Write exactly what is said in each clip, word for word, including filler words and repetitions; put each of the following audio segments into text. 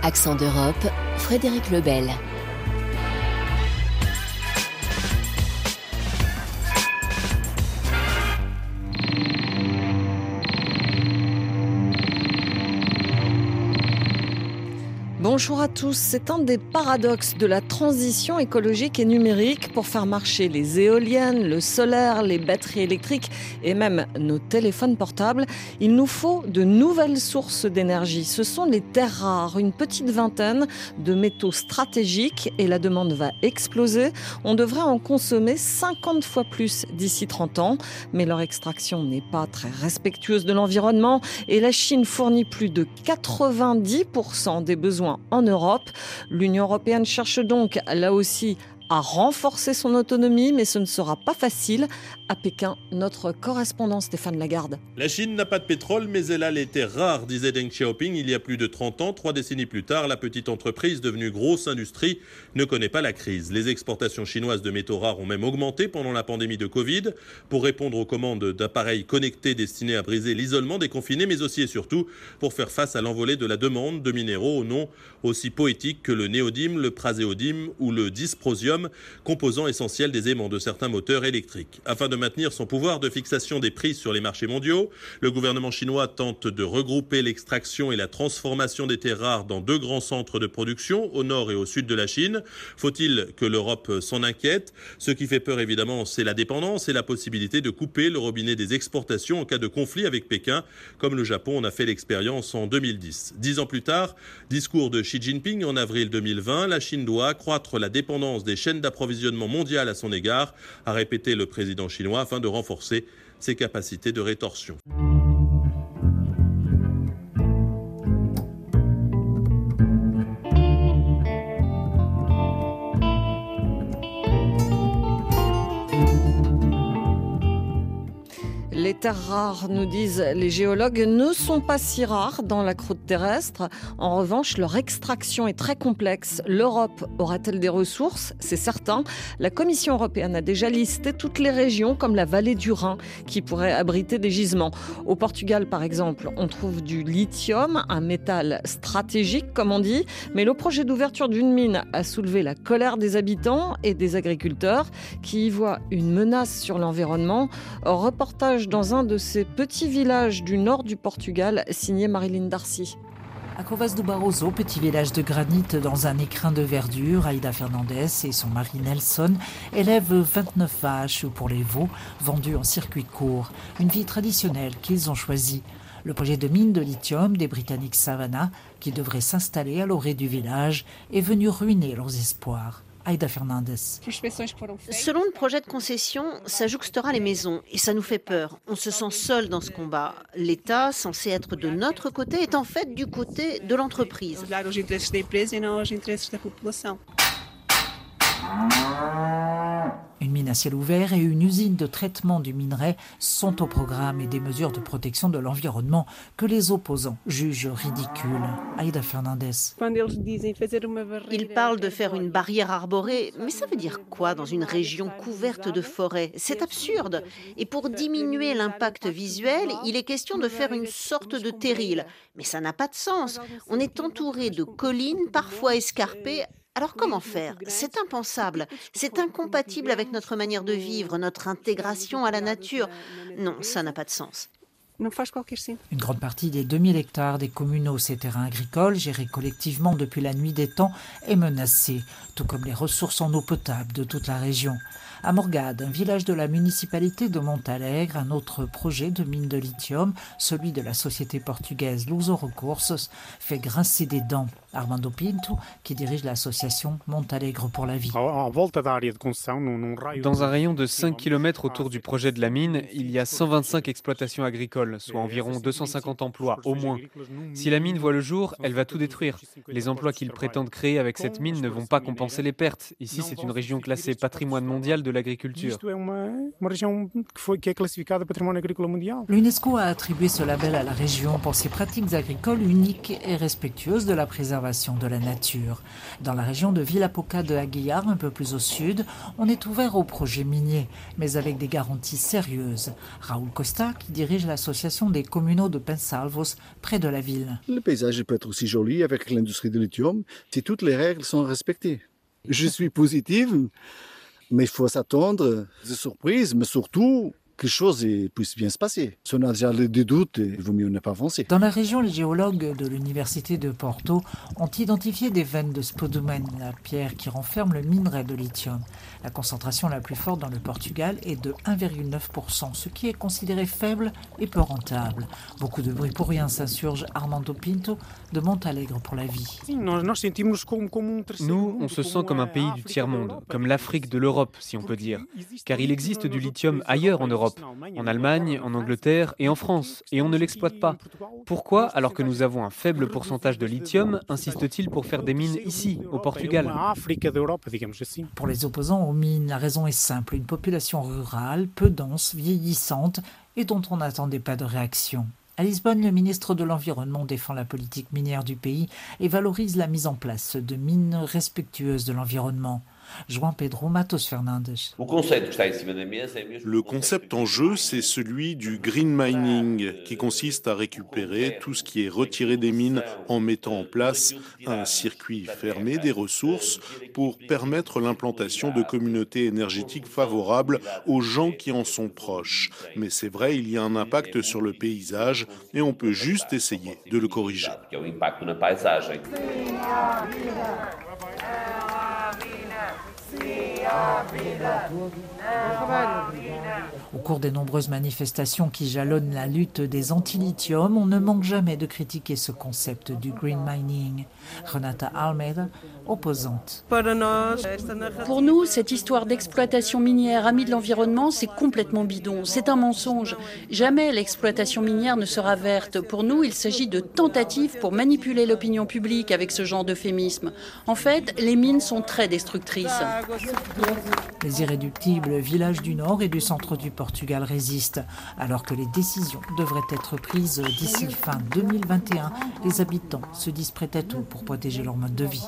Accent d'Europe, Frédéric Lebel. Bonjour à tous, c'est un des paradoxes de la transition écologique et numérique. Pour faire marcher les éoliennes, le solaire, les batteries électriques et même nos téléphones portables, il nous faut de nouvelles sources d'énergie. Ce sont les terres rares, une petite vingtaine de métaux stratégiques et la demande va exploser. On devrait en consommer cinquante fois plus d'ici trente ans, mais leur extraction n'est pas très respectueuse de l'environnement et la Chine fournit plus de quatre-vingt-dix pour cent des besoins en Europe. L'Union européenne cherche donc là aussi à renforcer son autonomie, mais ce ne sera pas facile. À Pékin, notre correspondant Stéphane Lagarde. La Chine n'a pas de pétrole, mais elle a les terres rares, disait Deng Xiaoping il y a plus de trente ans. Trois décennies plus tard, la petite entreprise devenue grosse industrie ne connaît pas la crise. Les exportations chinoises de métaux rares ont même augmenté pendant la pandémie de Covid pour répondre aux commandes d'appareils connectés destinés à briser l'isolement des confinés, mais aussi et surtout pour faire face à l'envolée de la demande de minéraux au nom aussi poétique que le néodyme, le praséodyme ou le dysprosium, composant essentiel des aimants de certains moteurs électriques. Afin de maintenir son pouvoir de fixation des prix sur les marchés mondiaux, le gouvernement chinois tente de regrouper l'extraction et la transformation des terres rares dans deux grands centres de production, au nord et au sud de la Chine. Faut-il que l'Europe s'en inquiète ? Ce qui fait peur évidemment, c'est la dépendance et la possibilité de couper le robinet des exportations en cas de conflit avec Pékin, comme le Japon en a fait l'expérience en deux mille dix. Dix ans plus tard, discours de Xi Jinping en avril deux mille vingt, la Chine doit accroître la dépendance des chaînes d'approvisionnement mondiales à son égard, a répété le président chinois afin de renforcer ses capacités de rétorsion. Les terres rares, nous disent les géologues, ne sont pas si rares dans la croûte terrestre. En revanche, leur extraction est très complexe. L'Europe aura-t-elle des ressources ? C'est certain. La Commission européenne a déjà listé toutes les régions, comme la vallée du Rhin, qui pourraient abriter des gisements. Au Portugal, par exemple, on trouve du lithium, un métal stratégique, comme on dit. Mais le projet d'ouverture d'une mine a soulevé la colère des habitants et des agriculteurs qui y voient une menace sur l'environnement. Reportage dans un de ces petits villages du nord du Portugal, signé Marilyn Darcy. À Covas do Barroso, petit village de granit dans un écrin de verdure, Aida Fernandez et son mari Nelson élèvent vingt-neuf vaches pour les veaux vendues en circuit court. Une vie traditionnelle qu'ils ont choisie. Le projet de mine de lithium des Britanniques Savannah, qui devrait s'installer à l'orée du village, est venu ruiner leurs espoirs. Aida Fernandez. Selon le projet de concession, ça jouxtera les maisons et ça nous fait peur. On se sent seul dans ce combat. L'État, censé être de notre côté, est en fait du côté de l'entreprise. Une mine à ciel ouvert et une usine de traitement du minerai sont au programme et des mesures de protection de l'environnement que les opposants jugent ridicules. Aida Fernandez. Ils parlent de faire une barrière arborée, mais ça veut dire quoi dans une région couverte de forêts ? C'est absurde. Et pour diminuer l'impact visuel, il est question de faire une sorte de terril. Mais ça n'a pas de sens. On est entouré de collines, parfois escarpées. Alors comment faire ? C'est impensable, c'est incompatible avec notre manière de vivre, notre intégration à la nature. Non, ça n'a pas de sens. Une grande partie des deux mille hectares des communaux, ces terrains agricoles, gérés collectivement depuis la nuit des temps, est menacée, tout comme les ressources en eau potable de toute la région. À Morgade, un village de la municipalité de Montalegre, un autre projet de mine de lithium, celui de la société portugaise Luso Recursos, fait grincer des dents. Armando Pinto, qui dirige l'association Montalegre pour la vie. Dans un rayon de cinq kilomètres autour du projet de la mine, il y a cent vingt-cinq exploitations agricoles, soit environ deux cent cinquante emplois au moins. Si la mine voit le jour, elle va tout détruire. Les emplois qu'ils prétendent créer avec cette mine ne vont pas compenser les pertes. Ici, c'est une région classée patrimoine mondial de l'agriculture. L'UNESCO a attribué ce label à la région pour ses pratiques agricoles uniques et respectueuses de la préservation de la nature. Dans la région de Vilapoca de Aguiar, un peu plus au sud, on est ouvert aux projets miniers, mais avec des garanties sérieuses. Raúl Costa, qui dirige l'association l'association des communaux de Pensalvos, près de la ville. Le paysage peut être aussi joli avec l'industrie de lithium si toutes les règles sont respectées. Je suis positive, mais il faut s'attendre à des surprises, mais surtout que les choses puissent bien se passer. Si on a déjà des doutes, il vaut mieux ne pas avancer. Dans la région, les géologues de l'université de Porto ont identifié des veines de spodumène, la pierre qui renferme le minerai de lithium. La concentration la plus forte dans le Portugal est de un virgule neuf pour cent, ce qui est considéré faible et peu rentable. Beaucoup de bruit pour rien, s'insurge Armando Pinto de Montalegre pour la vie. Nous, on se sent comme un pays du tiers-monde, comme l'Afrique de l'Europe, si on peut dire. Car il existe du lithium ailleurs en Europe, en Allemagne, en Angleterre et en France, et on ne l'exploite pas. Pourquoi, alors que nous avons un faible pourcentage de lithium, insiste-t-il pour faire des mines ici, au Portugal ? Pour les opposants aux mines, la raison est simple, une population rurale, peu dense, vieillissante, et dont on n'attendait pas de réaction. À Lisbonne, le ministre de l'Environnement défend la politique minière du pays et valorise la mise en place de mines respectueuses de l'environnement. João Pedro Matos Fernandes. Le concept en jeu, c'est celui du green mining, qui consiste à récupérer tout ce qui est retiré des mines en mettant en place un circuit fermé des ressources pour permettre l'implantation de communautés énergétiques favorables aux gens qui en sont proches. Mais c'est vrai, il y a un impact sur le paysage et on peut juste essayer de le corriger. Au cours des nombreuses manifestations qui jalonnent la lutte des anti-lithium, on ne manque jamais de critiquer ce concept du green mining. Renata Almeida, opposante. Pour nous, cette histoire d'exploitation minière amie de l'environnement, c'est complètement bidon. C'est un mensonge. Jamais l'exploitation minière ne sera verte. Pour nous, il s'agit de tentatives pour manipuler l'opinion publique avec ce genre d'euphémisme. En fait, les mines sont très destructrices. Les irréductibles villages du nord et du centre du Portugal résistent. Alors que les décisions devraient être prises d'ici fin deux mille vingt et un, les habitants se disent prêts à tout pour protéger leur mode de vie.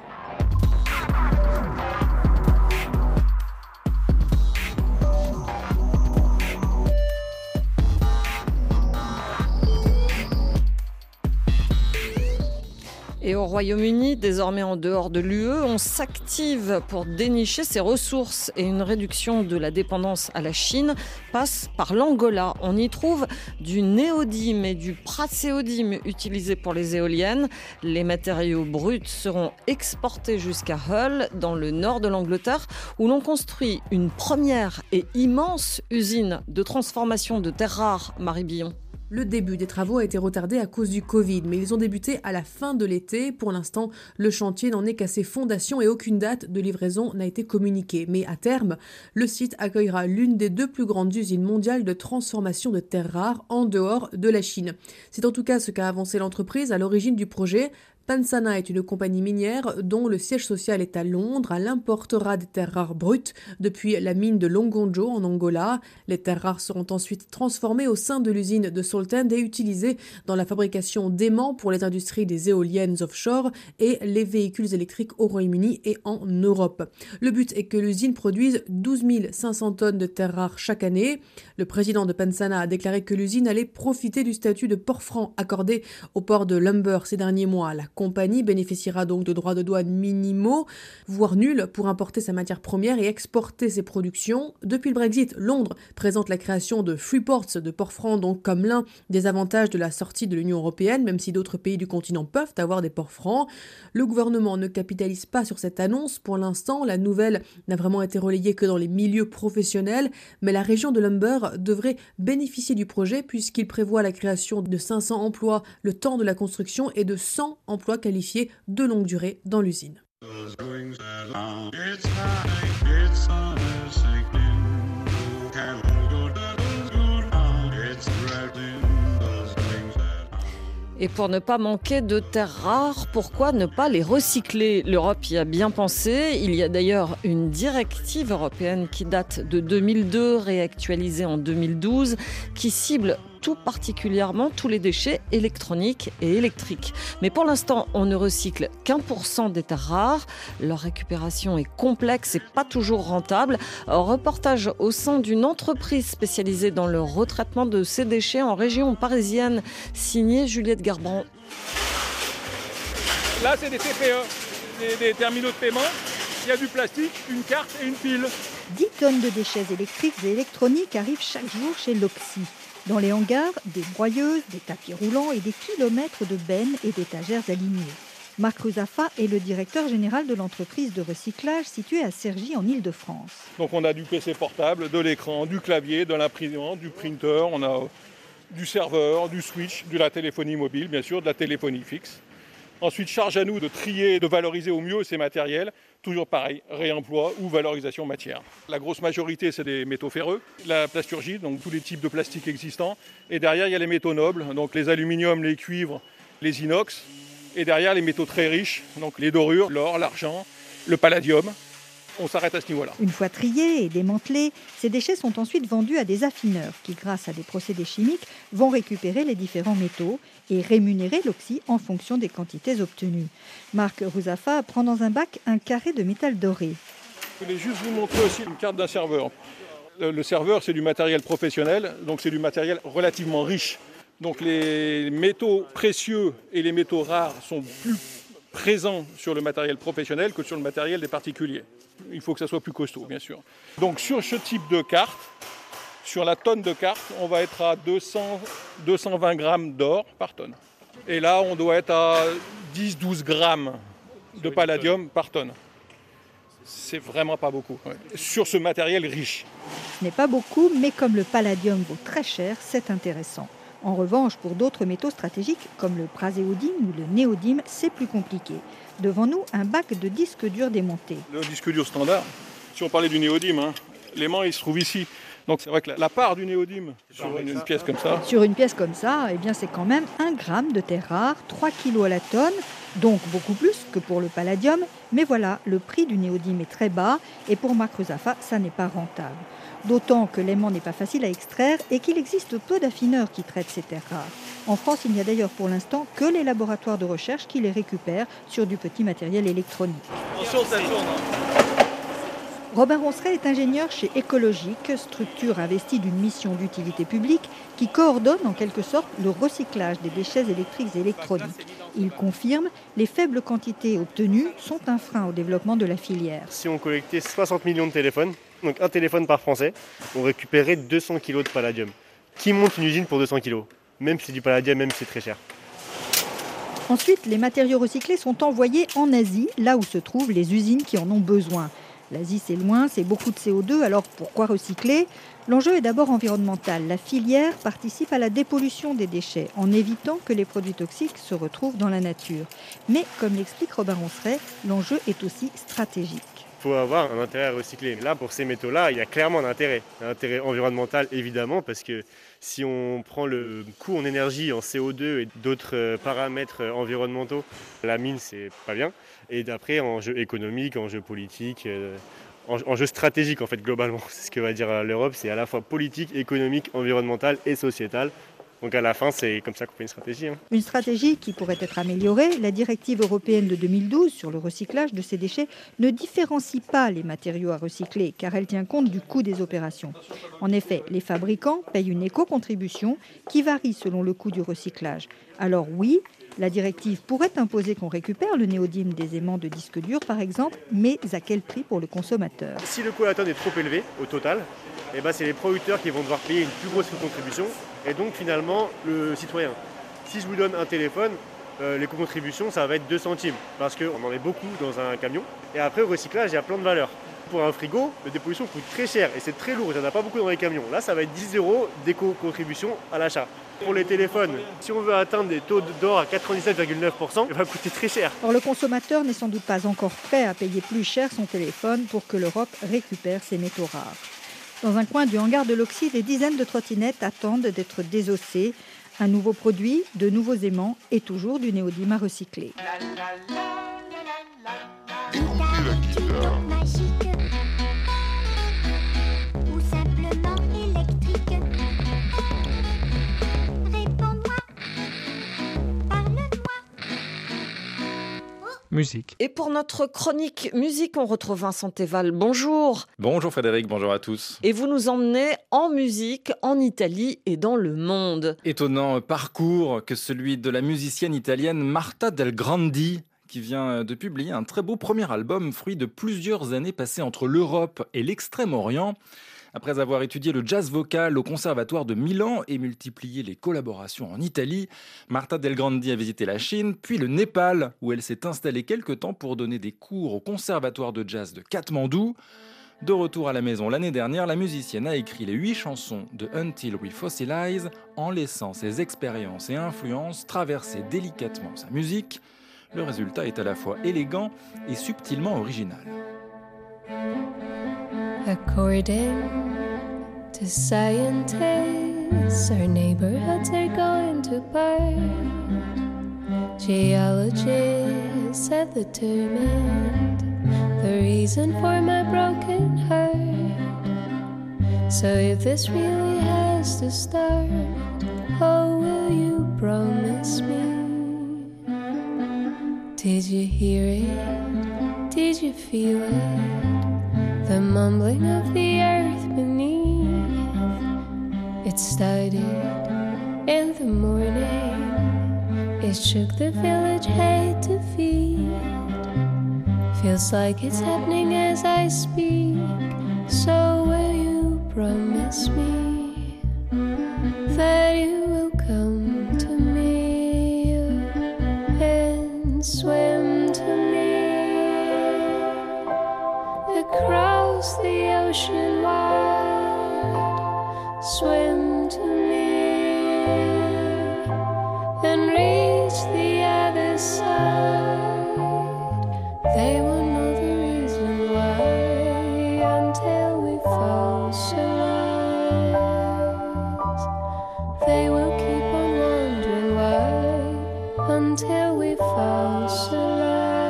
Et au Royaume-Uni, désormais en dehors de l'U E, on s'active pour dénicher ses ressources et une réduction de la dépendance à la Chine passe par l'Angola. On y trouve du néodyme et du praséodyme utilisés pour les éoliennes. Les matériaux bruts seront exportés jusqu'à Hull, dans le nord de l'Angleterre, où l'on construit une première et immense usine de transformation de terres rares. Marie Billon. Le début des travaux a été retardé à cause du Covid, mais ils ont débuté à la fin de l'été. Pour l'instant, le chantier n'en est qu'à ses fondations et aucune date de livraison n'a été communiquée. Mais à terme, le site accueillera l'une des deux plus grandes usines mondiales de transformation de terres rares en dehors de la Chine. C'est en tout cas ce qu'a avancé l'entreprise à l'origine du projet. Pensana est une compagnie minière dont le siège social est à Londres. Elle importera des terres rares brutes depuis la mine de Longonjo en Angola. Les terres rares seront ensuite transformées au sein de l'usine de Saltend et utilisées dans la fabrication d'aimants pour les industries des éoliennes offshore et les véhicules électriques au Royaume-Uni et en Europe. Le but est que l'usine produise douze mille cinq cents tonnes de terres rares chaque année. Le président de Pensana a déclaré que l'usine allait profiter du statut de port franc accordé au port de Lumber ces derniers mois. La compagnie bénéficiera donc de droits de douane minimaux, voire nuls, pour importer sa matière première et exporter ses productions. Depuis le Brexit, Londres présente la création de free ports, de ports francs, donc comme l'un des avantages de la sortie de l'Union européenne, même si d'autres pays du continent peuvent avoir des ports francs. Le gouvernement ne capitalise pas sur cette annonce. Pour l'instant, la nouvelle n'a vraiment été relayée que dans les milieux professionnels, mais la région de Lumber devrait bénéficier du projet puisqu'il prévoit la création de cinq cents emplois le temps de la construction et de cent emplois qualifiés de longue durée dans l'usine. Et pour ne pas manquer de terres rares, pourquoi ne pas les recycler ? L'Europe y a bien pensé. Il y a d'ailleurs une directive européenne qui date de deux mille deux, réactualisée en deux mille douze, qui cible tout particulièrement tous les déchets électroniques et électriques. Mais pour l'instant, on ne recycle qu'un pour cent des terres rares. Leur récupération est complexe et pas toujours rentable. Reportage au sein d'une entreprise spécialisée dans le retraitement de ces déchets en région parisienne, signé Juliette Garbrand. Là, c'est des T P E, des, des terminaux de paiement. Il y a du plastique, une carte et une pile. dix tonnes de déchets électriques et électroniques arrivent chaque jour chez l'Oxy. Dans les hangars, des broyeuses, des tapis roulants et des kilomètres de bennes et d'étagères alignées. Marc Ruzafa est le directeur général de l'entreprise de recyclage située à Cergy en Île-de-France. Donc on a du P C portable, de l'écran, du clavier, de l'imprimante, du printer, on a du serveur, du switch, de la téléphonie mobile, bien sûr, de la téléphonie fixe. Ensuite, charge à nous de trier et de valoriser au mieux ces matériels. Toujours pareil, réemploi ou valorisation matière. La grosse majorité, c'est des métaux ferreux, la plasturgie, donc tous les types de plastique existants. Et derrière, il y a les métaux nobles, donc les aluminiums, les cuivres, les inox. Et derrière, les métaux très riches, donc les dorures, l'or, l'argent, le palladium. On s'arrête à ce niveau-là. Une fois triés et démantelés, ces déchets sont ensuite vendus à des affineurs qui, grâce à des procédés chimiques, vont récupérer les différents métaux et rémunérer l'Oxy en fonction des quantités obtenues. Marc Ruzafa prend dans un bac un carré de métal doré. Je voulais juste vous montrer aussi une carte d'un serveur. Le serveur, c'est du matériel professionnel, donc c'est du matériel relativement riche. Donc les métaux précieux et les métaux rares sont plus présents sur le matériel professionnel que sur le matériel des particuliers. Il faut que ça soit plus costaud, bien sûr. Donc sur ce type de carte, sur la tonne de carte, on va être à deux cents, deux cent vingt grammes d'or par tonne. Et là, on doit être à dix à douze grammes de palladium par tonne. C'est vraiment pas beaucoup, ouais. Sur ce matériel riche. Ce n'est pas beaucoup, mais comme le palladium vaut très cher, c'est intéressant. En revanche, pour d'autres métaux stratégiques, comme le praséodyme ou le néodyme, c'est plus compliqué. Devant nous, un bac de disques durs démontés. Le disque dur standard, si on parlait du néodyme, hein, l'aimant il se trouve ici. Donc c'est vrai que la, la part du néodyme sur une, une pièce comme ça... Sur une pièce comme ça, eh bien c'est quand même un gramme de terre rare, trois kilos à la tonne, donc beaucoup plus que pour le palladium. Mais voilà, le prix du néodyme est très bas et pour Marc Ruzafa, ça n'est pas rentable. D'autant que l'aimant n'est pas facile à extraire et qu'il existe peu d'affineurs qui traitent ces terres rares. En France, il n'y a d'ailleurs pour l'instant que les laboratoires de recherche qui les récupèrent sur du petit matériel électronique. Attention, ça tourne. Robin Ronceret est ingénieur chez Ecologic, structure investie d'une mission d'utilité publique qui coordonne en quelque sorte le recyclage des déchets électriques et électroniques. Il confirme, les faibles quantités obtenues sont un frein au développement de la filière. Si on collectait soixante millions de téléphones, donc un téléphone par Français, on récupérait deux cents kilos de palladium. Qui monte une usine pour deux cents kilos? Même si c'est du palladium, même si c'est très cher. Ensuite, les matériaux recyclés sont envoyés en Asie, là où se trouvent les usines qui en ont besoin. L'Asie, c'est loin, c'est beaucoup de C O deux, alors pourquoi recycler? L'enjeu est d'abord environnemental. La filière participe à la dépollution des déchets en évitant que les produits toxiques se retrouvent dans la nature. Mais, comme l'explique Robin Ronceret, l'enjeu est aussi stratégique. Il faut avoir un intérêt à recycler. Là, pour ces métaux-là, il y a clairement un intérêt. Un intérêt environnemental, évidemment, parce que si on prend le coût en énergie, en C O deux et d'autres paramètres environnementaux, la mine, c'est pas bien. Et d'après, en jeu économique, en jeu politique, en, en jeu stratégique, en fait, globalement. C'est ce que va dire l'Europe, c'est à la fois politique, économique, environnemental et sociétal. Donc à la fin, c'est comme ça qu'on fait une stratégie. Hein. Une stratégie qui pourrait être améliorée. La directive européenne de deux mille douze sur le recyclage de ces déchets ne différencie pas les matériaux à recycler car elle tient compte du coût des opérations. En effet, les fabricants payent une éco-contribution qui varie selon le coût du recyclage. Alors oui, la directive pourrait imposer qu'on récupère le néodyme des aimants de disques durs par exemple, mais à quel prix pour le consommateur? Si le coût à la tonne est trop élevé au total, eh ben c'est les producteurs qui vont devoir payer une plus grosse contribution et donc finalement le citoyen. Si je vous donne un téléphone, euh, les contributions ça va être deux centimes parce qu'on en met beaucoup dans un camion et après au recyclage il y a plein de valeurs. Pour un frigo, le dépollution coûte très cher et c'est très lourd, il n'y en a pas beaucoup dans les camions. Là ça va être dix euros d'éco-contribution à l'achat. Pour les téléphones, si on veut atteindre des taux d'or à quatre-vingt-dix-sept virgule neuf pour cent, il va coûter très cher. Or, le consommateur n'est sans doute pas encore prêt à payer plus cher son téléphone pour que l'Europe récupère ses métaux rares. Dans un coin du hangar de l'Oxy, des dizaines de trottinettes attendent d'être désossées. Un nouveau produit, de nouveaux aimants et toujours du néodyme à recycler. musique. Et pour notre chronique musique, on retrouve Vincent Théval. Bonjour. Bonjour Frédéric, bonjour à tous. Et vous nous emmenez en musique, en Italie et dans le monde. Étonnant parcours que celui de la musicienne italienne Marta Del Grandi, qui vient de publier un très beau premier album, fruit de plusieurs années passées entre l'Europe et l'Extrême-Orient. Après avoir étudié le jazz vocal au Conservatoire de Milan et multiplié les collaborations en Italie, Marta Del Grandi a visité la Chine, puis le Népal, où elle s'est installée quelque temps pour donner des cours au Conservatoire de jazz de Katmandou. De retour à la maison l'année dernière, la musicienne a écrit les huit chansons de Until We Fossilize, en laissant ses expériences et influences traverser délicatement sa musique. Le résultat est à la fois élégant et subtilement original. According to scientists, our neighborhoods are going to burn. Geologists have determined the reason for my broken heart. So if this really has to start, oh, will you promise me? Did you hear it? Did you feel it? The mumbling of the earth beneath. It started in the morning. It shook the village head to feet. Feels like it's happening as I speak. So will you promise me that you will come to me and swim to me across the ocean wide, swim to me and reach the other side. They will know the reason why until we fossilize. They will keep on wondering why until we fossilize.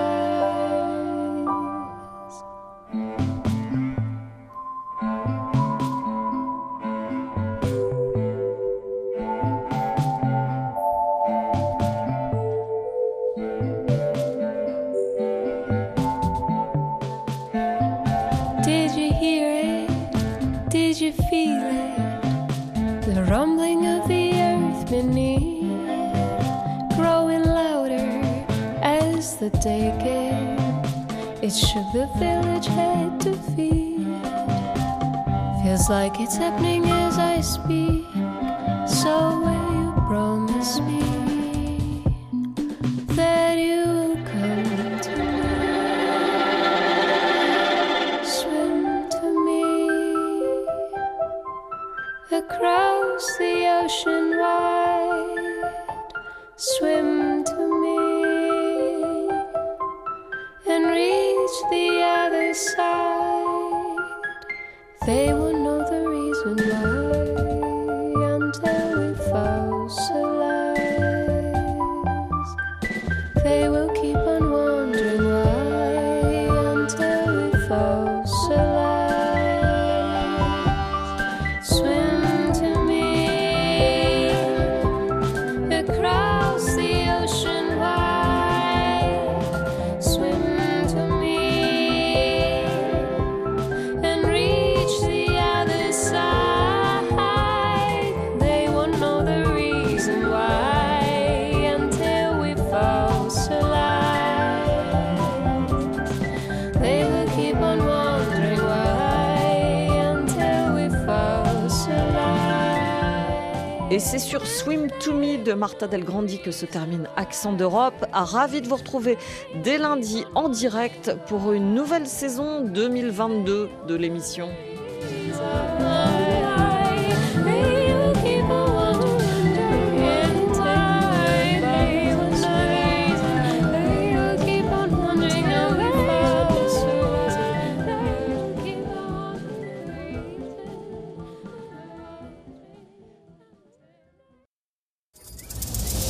Did you hear it? Did you feel it? The rumbling of the earth beneath, growing louder as the day came. It shook the village head to feet. Feels like it's happening as I speak. So will you promise me that you will come to me? Swim to me across the ocean wide. Swim to me and reach the other side. They will know the reason why until we fossilize. They will keep on wondering why until we fossilize. Swim to me across the ocean wide. Swim to me and reach the other side. They won't know the reason why until we fossilize. They will keep on wondering why until we fossilize. Et c'est sur Swim to Me de Marta Del Grandi que se termine Accent d'Europe. Ravi de vous retrouver dès lundi en direct pour une nouvelle saison deux mille vingt-deux de l'émission. Oh